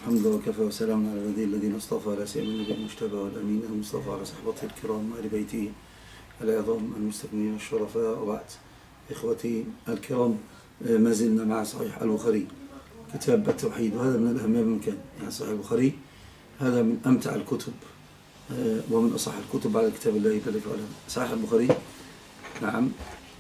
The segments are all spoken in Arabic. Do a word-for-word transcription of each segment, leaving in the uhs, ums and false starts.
الحمد وكفى وسلام على الذي الذين اصطفى لا سيما النبي المجتبى والأمين المصطفى على صحبته الكرام وآل بيته العظام المستكملين الشرفاء. وبعد، إخوتي الكرام، ما زلنا مع صحيح البخاري كتاب التوحيد، وهذا من الأهمية بمكان. يعني صحيح البخاري هذا من أمتع الكتب ومن أصح الكتب على كتاب الله جل وعلا. صحيح البخاري نعم.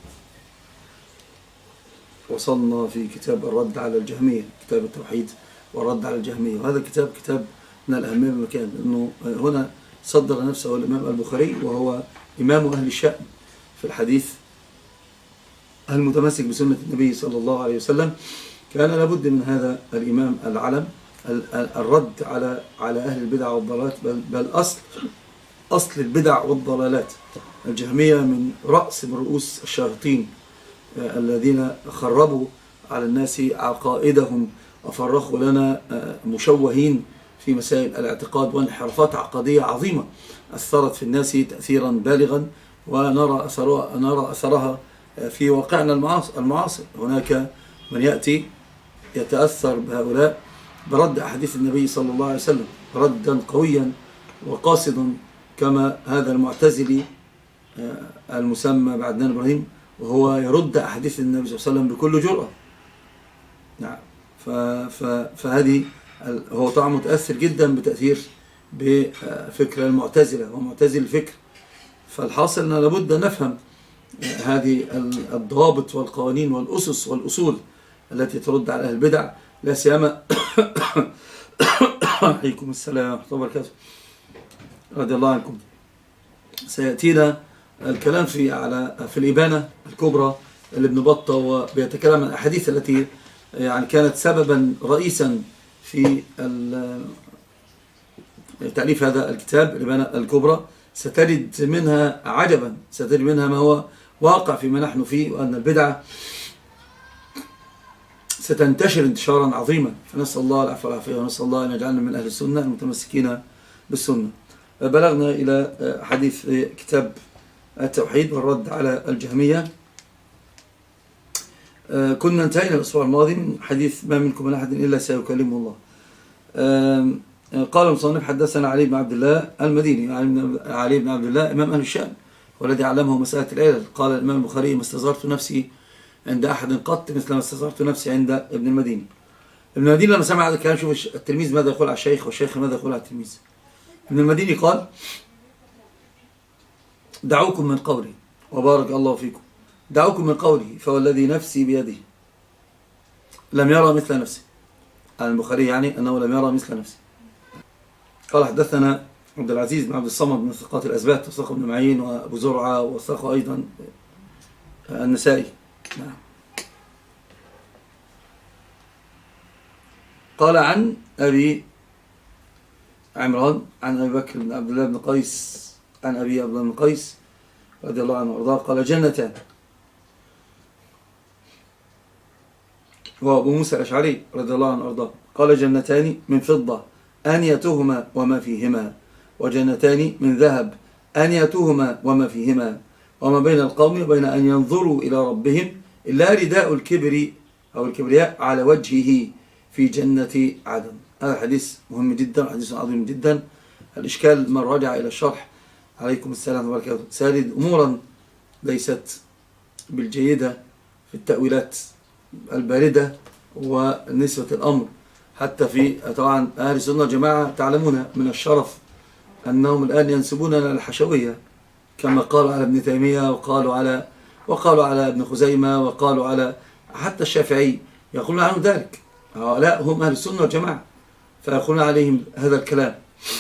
وصلنا في كتاب الرد على الجهمية، كتاب التوحيد والرد على الجهمية، وهذا الكتاب كتاب من الأهمية بمكان، لأنه هنا صدر نفسه الإمام البخاري وهو إمام أهل الشأن في الحديث المتمسك بسنة النبي صلى الله عليه وسلم. كان لابد من هذا الإمام العلم الرد على على أهل البدع والضلالات، بل, بل أصل أصل البدع والضلالات. الجهمية من رأس من رؤوس الشياطين الذين خربوا على الناس عقائدهم وفرخوا لنا مشوهين في مسائل الاعتقاد، وانحرافات عقدية عظيمة أثرت في الناس تأثيرا بالغا، ونرى أثرها, نرى أثرها في واقعنا المعاصر. هناك من يأتي يتأثر بهؤلاء برد أحاديث النبي صلى الله عليه وسلم ردا قويا وقاصدا، كما هذا المعتزلي المسمى بعدنان إبراهيم، وهو يرد أحاديث النبي صلى الله عليه وسلم بكل جرأة. نعم. فهذه هو طبعا متأثر جدا بتأثير بفكر المعتزلة، هو معتزل الفكر. فالحاصل أننا لابد نفهم هذه الضوابط والقوانين والأسس والأصول التي ترد على أهل البدع، لا سيما عليكم السلام ورحمة الله وبركاته رضي الله عنكم. سيأتينا الكلام في على في الإبانة الكبرى لابن بطة، وبيتكلم عن الأحاديث التي يعني كانت سببا رئيسا في تأليف هذا الكتاب الإبانة الكبرى. ستجد منها عجبا، ستجد منها ما هو واقع فيما نحن فيه، وأن البدعة ستنتشر انتشارا عظيما. فنسأل الله العفو والعافية، ونسأل الله أن يجعلنا من أهل السنة المتمسكين بالسنة. بلغنا إلى حديث كتاب التوحيد والرد على الجهمية. كنا انتهينا الأسبوع الماضي من حديث ما منكم من أحد إلا سيكلمه الله. قال المصنف: حدثنا علي بن عبد الله المديني، علي بن عبد الله إمام أهل الشام والذي علمه مسألة العلل. قال الإمام البخاري: ما استصغرت نفسي عند أحد قط مثل ما استصغرت نفسي عند ابن المديني. ابن المديني لما سمع هذا الكلام، شوف التلميذ ماذا يقول على الشيخ والشيخ ماذا يقول على التلميذ. ابن المديني قال: دعوكم من قولي، وبارك الله فيكم، دعوكم من قوله فوالذي نفسي بيده لم يرى مثل نفسه. عن البخاري يعني أنه لم يرى مثل نفسه. قال: حدثنا عبد العزيز بن عبد الصمد من ثقات الأثبات، وثقه ابن معين وأبو زرعة، وثقه أيضا النسائي. نعم. قال عن أبي عمران عن أبي بكر بن عبد الله بن قيس عن أبي عبد الله بن قيس رضي الله عنه وارضاه قال: جنتان. وأبو موسى الأشعري رضي الله عنه وارضاه قال: جنتان من فضة آنيتهما وما فيهما، وجنتان من ذهب آنيتهما وما فيهما، وما بين القوم وبين أن ينظروا إلى ربهم إلا رداء الكبر أو الكبرياء على وجهه في جنة عدن. هذا حديث مهم جدا، حديث عظيم جدا. الإشكال من رجع إلى الشرح عليكم السلام وبركاته سارد أمورا ليست بالجيدة في التأويلات الباردة ونسبة الأمر، حتى في طبعا أهل السنة والجماعة تعلمون من الشرف أنهم الآن ينسبون الحشوية، كما قالوا على ابن تيمية، وقالوا على وقالوا على ابن خزيمة، وقالوا على حتى الشافعي، يقولون عنهم ذلك. هؤلاء هم أهل السنة والجماعة، فيقولون عليهم هذا الكلام.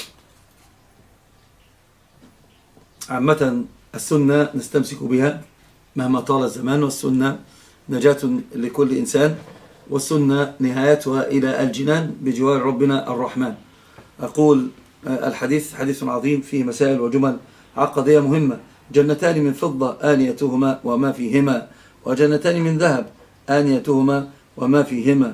عامة السنة نستمسك بها مهما طال الزمان، والسنة نجاة لكل إنسان، والسنة نهايتها إلى الجنان بجوار ربنا الرحمن. أقول الحديث حديث عظيم فيه مسائل وجمل عقدية مهمة. جنتان من فضة آنيتهما وما فيهما، وجنتان من ذهب آنيتهما وما فيهما.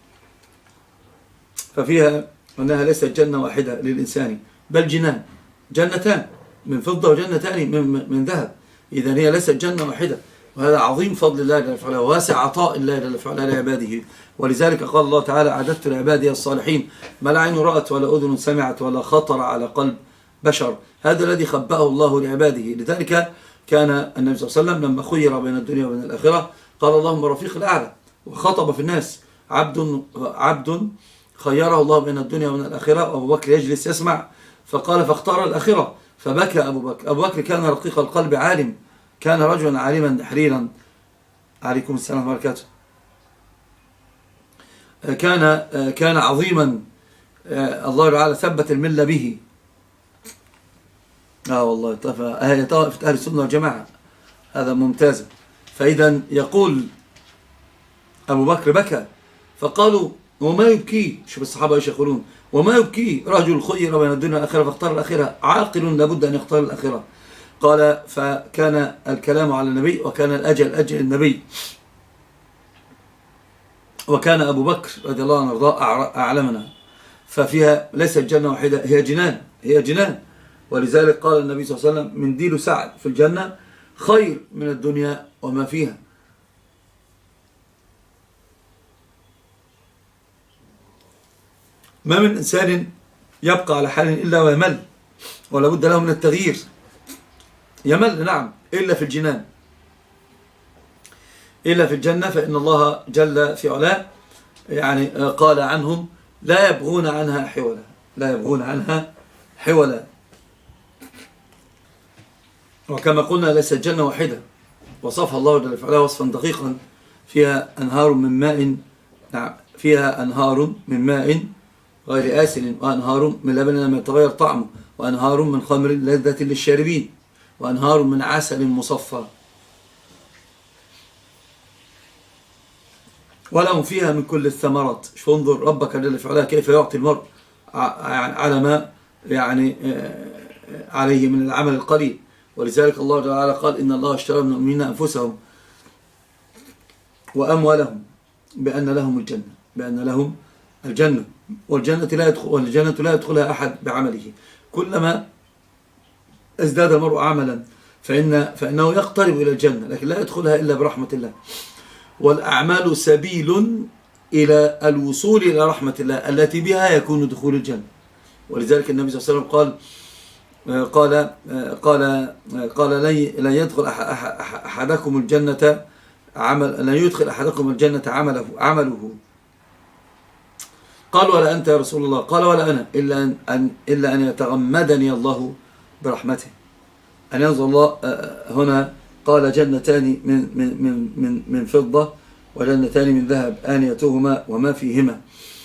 ففيها أنها ليست جنة واحدة للإنسان، بل جنان، جنتان من فضة وجنتان من, من ذهب. إذن هي ليست جنة واحدة، وهذا عظيم فضل الله جل وعلا وواسع عطاء الله جل وعلا لعباده. ولذلك قال الله تعالى: أعددت لعبادي الصالحين ما لا عين رأت ولا أذن سمعت ولا خطر على قلب بشر. هذا الذي خبأه الله لعباده. لذلك كان النبي صلى الله عليه وسلم لما خير بين الدنيا وبين الآخرة قال: اللهم رفيق الأعلى. وخطب في الناس: عبد عبد خيره الله بين الدنيا وبين الآخرة، وأبو بكر يجلس يسمع، فقال: فاختار الآخرة، فبكى أبو بكر. أبو بكر كان رقيق القلب عالم، كان رجلا عالما دحريرا. عليكم السلام ورحمة الله وبركاته. كان كان عظيما، الله تعالى ثبت الملة به. اه والله هي طائفة أهل السنة والجماعة، هذا ممتاز. فإذا يقول أبو بكر بكى، فقالوا: وما يبكي؟ شوف الصحابة ايش يقولون: وما يبكي؟ رجل خير بين الدنيا والآخرة فاختار الآخرة، عاقل لابد أن يختار الآخرة. قال: فكان الكلام على النبي، وكان الأجل أجل النبي، وكان أبو بكر رضي الله عنه وارضاه أعلمنا. ففيها ليست جنة واحدة، هي جنان، هي جنان. ولذلك قال النبي صلى الله عليه وسلم: منديل سعد في الجنة خير من الدنيا وما فيها. ما من إنسان يبقى على حال إلا ويمل، ولا بد له من التغيير. يمل نعم، إلا في الجنان، إلا في الجنة، فإن الله جل في علاه يعني قال عنهم: لا يبغون عنها حولا، لا يبغون عنها حولا. وكما قلنا ليست جنة واحدة، وصفها الله جل في علاه وصفا دقيقا: فيها أنهار من ماء، نعم، فيها أنهار من ماء غير آسن، وأنهار من لبن لم يتغير طعمه، وأنهار من خمر لذة للشاربين، وأنهار من عسل مصفى، ولهم فيها من كل الثمرات. فانظر ربك جل في علاه كيف يعطي المرء على ما يعني عليه من العمل القليل. ولذلك الله تعالى قال: إن الله اشترى من المؤمنين أنفسهم وأموالهم بأن لهم الجنة، بأن لهم الجنة. والجنة لا يدخل والجنة لا يدخلها أحد بعمله. كلما ازداد المرء عملا فإن فإنه يقترب إلى الجنة، لكن لا يدخلها إلا برحمة الله. والأعمال سبيل إلى الوصول إلى رحمة الله التي بها يكون دخول الجنة. ولذلك النبي صلى الله عليه وسلم قال قال قال قال لن يدخل أحدكم الجنة عمل لن يدخل أحدكم الجنة عمله عمله قال: ولا أنت يا رسول الله؟ قال: ولا أنا، إلا أن إلا أن يتغمدني الله برحمته. أن ينظر الله هنا قال: جنتان من من من من من فضة وجنتان من ذهب آنيتهما وما فيهما.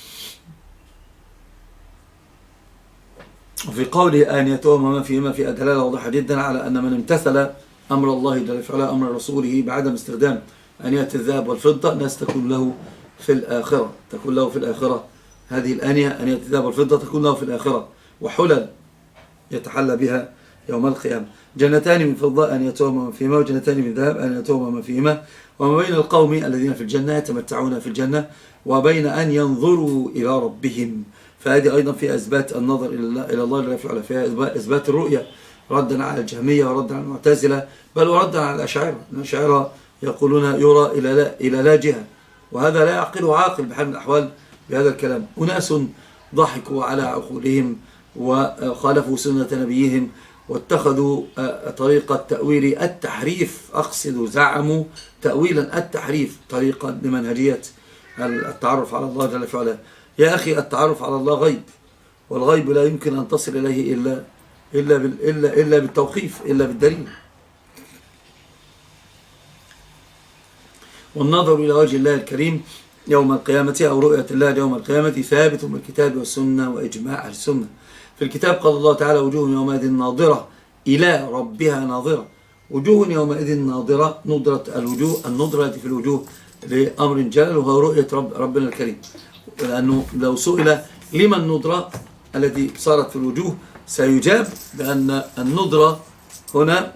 وفي قوله آنيتهما وما فيهما في دلالة واضحة جدا على أن من امتثل أمر الله جل وعلا أمر رسوله بعدم استخدام آنية الذهب والفضة الناس تكون له في الآخرة، تكون له في الآخرة هذه الآنية آنية الذهب والفضة تكون له في الآخرة، وحلل يتحلى بها يوم القيامة. جنتان من فضة آنيتهما وما فيهما وجنتان من ذهب آنيتهما وما فيهما. وما بين القوم الذين في الجنة يتمتعون في الجنة وبين أن ينظروا إلى ربهم. فهذه أيضا في إثبات النظر إلى الله جل وعلا، فيها إثبات الرؤية ردا على الجهمية وردا على المعتزلة، بل وردا على الأشاعرة. الأشاعرة يقولون يرى إلى لا, إلى لا جهة، وهذا لا يعقله عاقل بحال من الأحوال بهذا الكلام. أناس ضحكوا على عقولهم وخالفوا سنة نبيهم واتخذوا طريقة تأويل التحريف، أقصد زعموا تأويلا التحريف طريقا لمنهجية التعرف على الله جل وعلا. يا أخي التعرف على الله غيب، والغيب لا يمكن أن تصل إليه إلا إلا إلا إلا بالتوقيف، إلا بالدليل. والنظر إلى وجه الله الكريم يوم القيامة أو رؤية الله يوم القيامة ثابت بالكتاب والسنة وإجماع أهل السنة. في الكتاب قال الله تعالى: وجوه يومئذ ناظرة إلى ربها ناظرة. وجوه يومئذ ناظرة، نظرة الوجوه، النظرة التي في الوجوه لأمر جلل وهو رؤية رب ربنا الكريم. لأنه لو سئل لما النظرة التي صارت في الوجوه سيجاب بأن النظرة هنا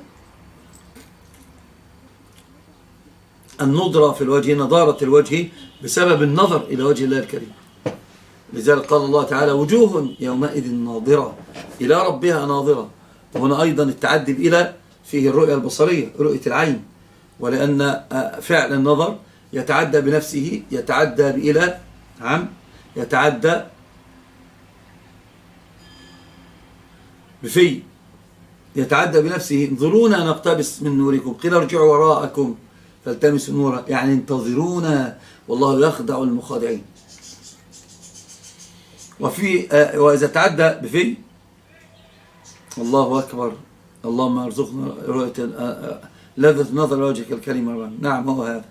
النظرة في الوجه، نضارة الوجه بسبب النظر إلى وجه الله الكريم. لذلك قال الله تعالى: وجوه يومئذ ناظرة إلى ربها ناظرة. وهنا أيضا التعدي إلى فيه الرؤية البصرية، رؤية العين، ولأن فعل النظر يتعدى بنفسه، يتعدى بإلى، نعم، يتعدى بفي، يتعدى بنفسه. انظرونا نقتبس من نوركم، قيل ارجعوا وراءكم فالتمسوا نورا، يعني انتظرونا والله يخدع المخادعين. وفي وإذا تعدى بفي، الله أكبر، اللهم ارزقنا رؤية لذة النظر لوجهك الكريم. نعم هو هذا.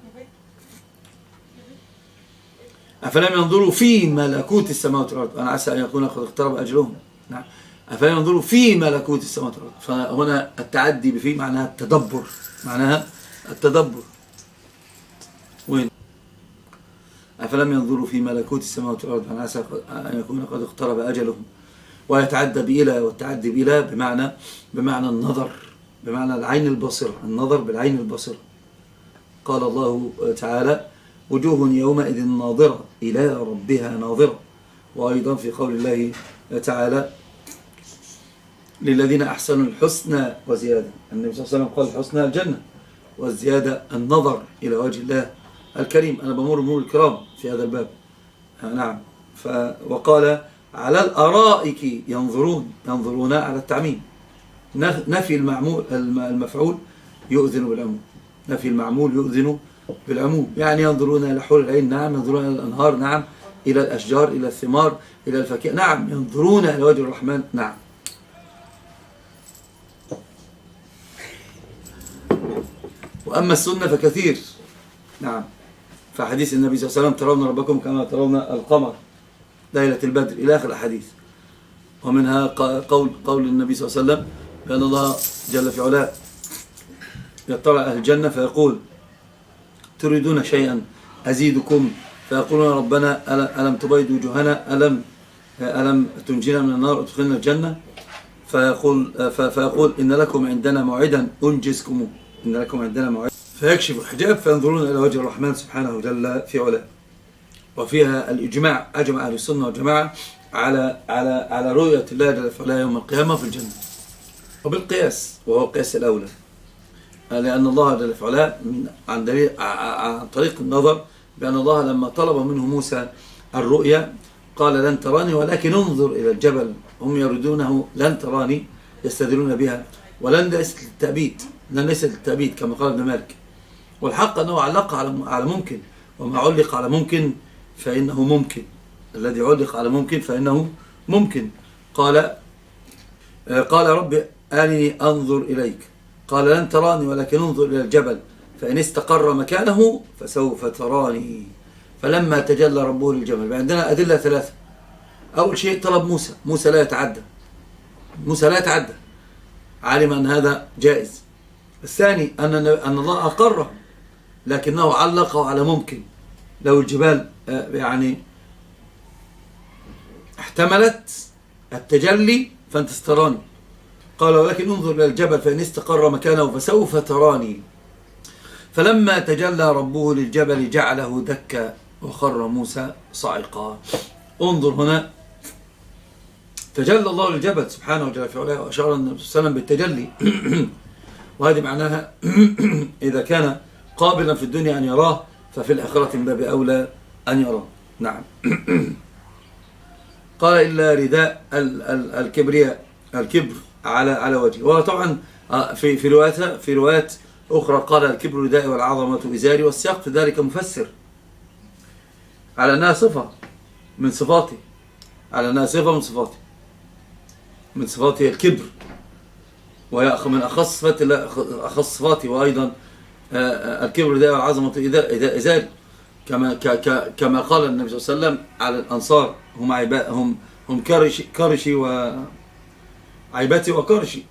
أفلم ينظروا في ملكوت السماوات والأرض، أنا عسى أن يكون قد اقترب أجلهم. نعم، أفلم ينظروا في ملكوت السماوات والأرض، فهنا التعدي بفي معناها التدبر، معناها التدبر. وين؟ أفلم ينظروا في ملكوت السماوات والأرض، أنا عسى أن يكون قد اقترب أجلهم. ويتعدى بإلى، والتعدي بإلى بمعنى بمعنى النظر، بمعنى العين البصرة، النظر بالعين البصرة. قال الله تعالى وجوه يومئذ ناظرة إلى ربها ناظرة. وأيضا في قول الله تعالى للذين أحسنوا الحسنى وزيادة، النبي صلى الله عليه وسلم قال الحسنى الجنة، والزيادة النظر إلى وجه الله الكريم. أنا بمر مرور الكرام في هذا الباب. نعم. ف وقال على الأرائك ينظرون، ينظرون على التعميم. نفي المعمول المفعول يؤذن بالعموم، نفي المعمول يؤذن بالعموم، يعني ينظرون إلى حور العين، نعم، ينظرون إلى الأنهار، نعم، إلى الأشجار، إلى الثمار، إلى الفاكهة، نعم، ينظرون إلى وجه الرحمن، نعم. وأما السنة فكثير، نعم، فحديث النبي صلى الله عليه وسلم ترون ربكم كما ترون القمر ليلة البدر إلى آخر الحديث. ومنها قول قول النبي صلى الله عليه وسلم بأن الله جل في علاه يطلع أهل الجنة فيقول تريدون شيئا أزيدكم، فيقولون ربنا ألم تبيض وجوهنا، ألم ألم تنجينا من النار وتدخلنا الجنة، فيقول فيقول إن لكم عندنا موعدا أنجزكم، إن لكم عندنا موعدا، فيكشف الحجاب فينظرون إلى وجه الرحمن سبحانه جل في علاه. وفيها الإجماع، أجمع أهل السنة والجماعة على على على رؤية الله جل في علاه يوم القيامة في الجنة، وبالقياس، وهو القياس الأولى، لأن الله جل في علاه عن دليل عن طريق النظر، بأن الله لما طلب منه موسى الرؤيا قال لن تراني ولكن انظر إلى الجبل، هم يريدونه لن تراني يستدلون بها، ولن ليست للتأبيد، لن ليست للتأبيد كما قال ابن مالك. والحق أنه علق على ممكن، وما علق على ممكن فإنه ممكن، الذي علق على ممكن فإنه ممكن. قال قال رب أرني أنظر إليك، قال لن تراني ولكن انظر إلى الجبل فإن استقر مكانه فسوف تراني. فلما تجلى ربه للجبل، عندنا أدلة ثلاثة. أول شيء طلب موسى، موسى لا يتعدى، موسى لا يتعدى، علم أن هذا جائز. الثاني أن أن الله أقره لكنه علقه على ممكن، لو الجبال يعني احتملت التجلي فأنت ستراني، قال ولكن انظر إلى الجبل فإن استقر مكانه فسوف تراني. فلما تجلى ربه للجبل جعله دكا وخر موسى صعقا. انظر هنا تجلى الله للجبل سبحانه وتعالى في علاه، وأشار النبي صلى الله عليه وسلم بالتجلي وهذه معناها إذا كان قابلا في الدنيا أن يراه ففي الآخرة من باب أولى أن يراه. نعم. قال إلا رداء الكبرياء، الكبر على على وجهه. وطبعا في في روايات في روايات أخرى قال الكبر ردائي والعظمة إزاري، والسياق في ذلك مفسر على أنها صفة من صفاته، على أنها صفة من صفاته من صفاته الكبر، وهي من أخص صفات الله، أخص صفاته. وأيضا الكبر ردائي والعظمة إزاري، كما كما قال النبي صلى الله عليه وسلم على الأنصار هم عباء هم هم كرشي كرشي وعيبتي وكرشي.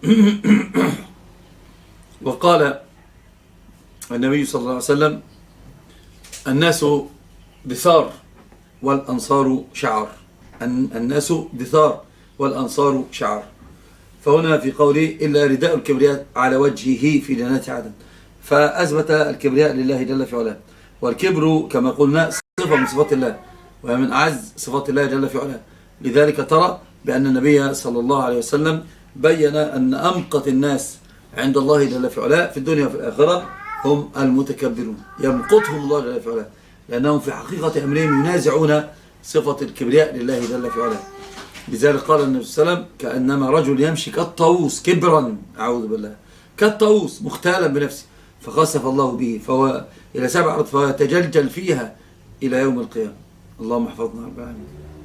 وقال النبي صلى الله عليه وسلم الناس دثار والأنصار شعر، الناس دثار والأنصار شعر. فهنا في قوله إلا رداء الكبرياء على وجهه في جنات عدن، فأثبت الكبرياء لله جل في علاه. والكبر كما قلنا صفة من صفات الله، وهي من أعز صفات الله جل في علاه. لذلك ترى بأن النبي صلى الله عليه وسلم بين أن أمقت الناس عند الله جل في علاه في الدنيا وفي الآخرة هم المتكبرون، يمقتهم الله جل في علاه، لأنهم في حقيقة أمرهم ينازعون صفة الكبرياء لله جل في علاه. لذلك قال النبي صلى الله عليه وسلم: كأنما رجل يمشي كالطاووس كبرا، أعوذ بالله، كالطاووس مختالا بنفسه، فخسف الله به فهو إلى سبع أرض فهو يتجلجل فيها إلى يوم القيامة. اللهم احفظنا رب العالمين.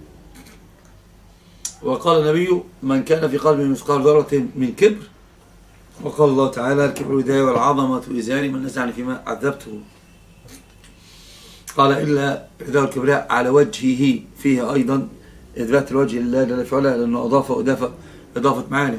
وقال النبي: من كان في قلبه مثقال ذرة من كبر، وقال الله تعالى: الكبر رداء والعظمة إزاري، من نزعني فيما عذبته. قال: إلا رداء الكبرياء على وجهه، فيه أيضا إثبات الوجه لله جل في علاه، لأنه أضاف وإضافة إضافة معاني.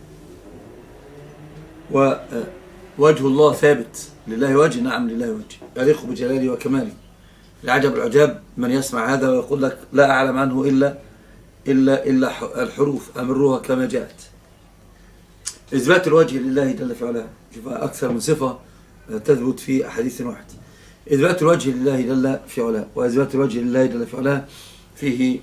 ووجه الله ثابت، لله وجه، نعم لله وجه يليق بجلاله وكماله. العجب العجاب من يسمع هذا ويقول لك: لا أعلم عنه إلا إلا إلا الحروف، أمروها كما جاءت. إثبات الوجه لله جل في علاه، شوف أكثر من صفة تثبت في أحاديث واحد. إثبات الوجه لله جل في علاه، وإثبات الوجه لله جل في علاه فيه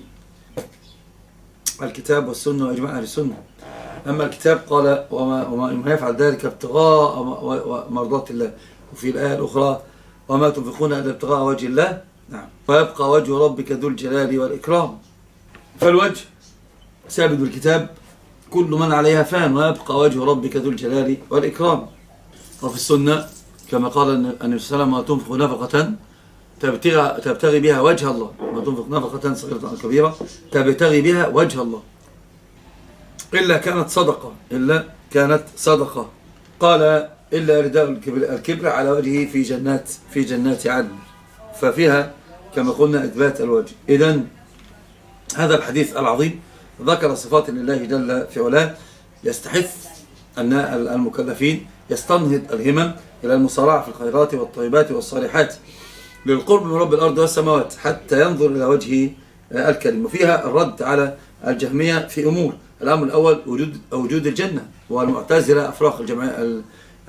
الكتاب والسنة وإجماع أهل السنة. أما الكتاب قال: وما, وما يفعل ذلك ابتغاء مرضات الله. وفي الآية الأخرى: وما تنفقون إلا ابتغاء وجه الله. نعم. ويبقى وجه ربك ذو الجلال والإكرام. فالوجه ثابت بالكتاب: كل من عليها فان، ويبقى وجه ربك ذو الجلال والإكرام. وفي السنة كما قال النبي صلى الله عليه وسلم: ما تنفق نفقة تبتغي, تبتغي بها وجه الله، ما تنفق نفقة صغيرة أو كبيرة تبتغي بها وجه الله، إلا كانت صدقة، إلا كانت صدقة. قال: إلا رداء الكبر على وجهه في جنات في جنات عدن. ففيها كما قلنا إثبات الوجه. إذن هذا الحديث العظيم ذكر صفات لله جل في علاه، يستحث أن المكلفين يستنهض الهمم إلى المسارعة في الخيرات والطيبات والصالحات للقرب من رب الأرض والسماوات حتى ينظر إلى وجهه الكريم. وفيها الرد على الجهمية في أمور. الأمر الأول: وجود وجود الجنة، والمعتزلة أفراخ الجمعية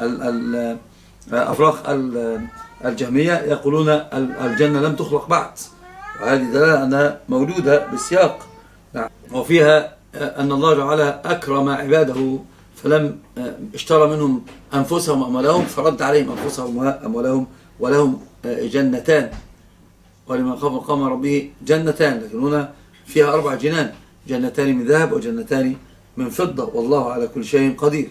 أفراخ الجهمية يقولون الجنة لم تخلق بعد، وهذه دلالة أنها موجودة بالسياق. وفيها أن الله جعل أكرم عباده فلم اشترى منهم أنفسهم وأموالهم، فرد عليهم أنفسهم وأموالهم، ولهم جنتان، ولمن خاف مقام ربه جنتان. لكن هنا فيها أربع جنان: جنتان من ذهب وجنتان من فضة، والله على كل شيء قدير.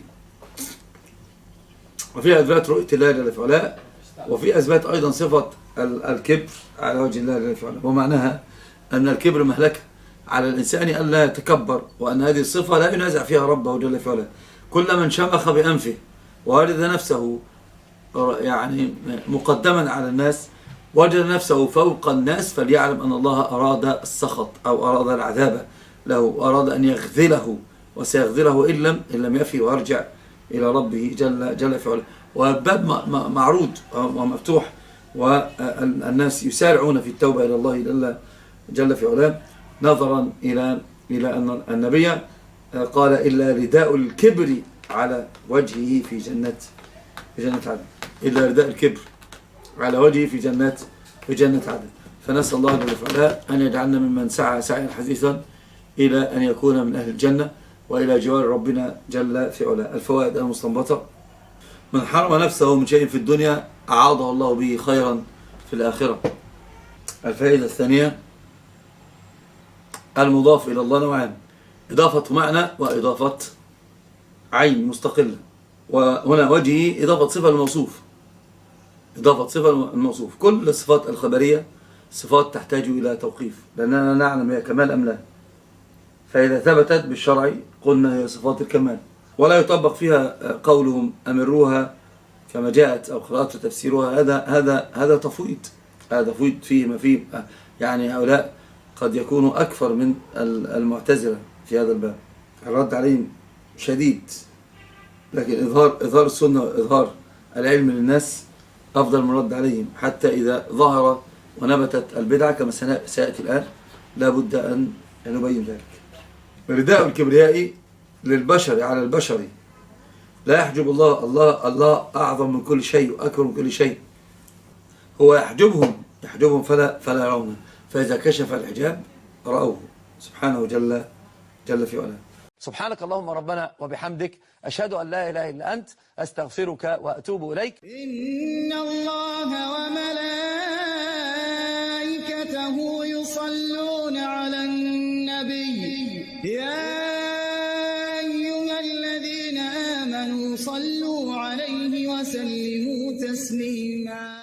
وفيها إثبات رؤية الله جل في علاه، وفي إثبات أيضا صفة الكبر على وجه الله جل في علاه. ومعناها أن الكبر مهلكة على الإنسان ألا يتكبر، وأن هذه الصفة لا ينازع فيها ربه جل في علاه. كل من شمخ بأنفه ووجد نفسه يعني مقدما على الناس، وجد نفسه فوق الناس، فليعلم أن الله أراد السخط أو أراد العذاب له، أراد أن يخذله، وسيخذله إن لم إن لم يفي ويرجع إلى ربه جل جل في علاه. والباب معروض ومفتوح، والناس يسارعون في التوبة إلى الله جل جل في علاه، نظرا إلى إلى أن النبي قال: إلا رداء الكبر على وجهه في جنة في جنة عدن. إلا رداء الكبر على وجهه في جنة في جنة عدن. فنسأل الله جل وعلا أن يجعلنا ممن سعى سعيا حثيثا إلى أن يكون من أهل الجنة وإلى جوار ربنا جل في علاه. الفوائد المستنبطة: من حرم نفسه من شيء في الدنيا أعاضه الله به خيرا في الآخرة. الفائدة الثانية: المضاف إلى الله نوعان: إضافة معنى وإضافة عين مستقلة. وهنا وجهه إضافة صفة الموصوف، إضافة صفة الموصوف. كل الصفات الخبرية صفات تحتاج إلى توقيف، لأننا نعلم هي كمال أم لا. فإذا ثبتت بالشرع قلنا هي صفات الكمال، ولا يطبق فيها قولهم أمروها كما جاءت أو قراءة تفسيرها. هذا هذا هذا تفويض، هذا تفويض فيه ما فيه. يعني هؤلاء قد يكونوا أكثر من المعتزلة في هذا الباب. الرد عليهم شديد، لكن إظهار إظهار السنة وإظهار العلم للناس أفضل من الرد عليهم، حتى إذا ظهر ونبتت البدعة كما سيأتي الآن لابد أن نبين ذلك. رداء الكبرياء للبشر على البشر لا يحجب الله الله الله أعظم من كل شيء وأكبر من كل شيء. هو يحجبهم يحجبهم فلا فلا يرونه، فإذا كشف الحجاب رأوه سبحانه جل جل في علاه. سبحانك اللهم ربنا وبحمدك، أشهد أن لا إله إلا أنت، أستغفرك وأتوب إليك. إن الله وملائكته يصلون على النبي يا أيها الذين آمنوا صلوا عليه وسلموا تسليما.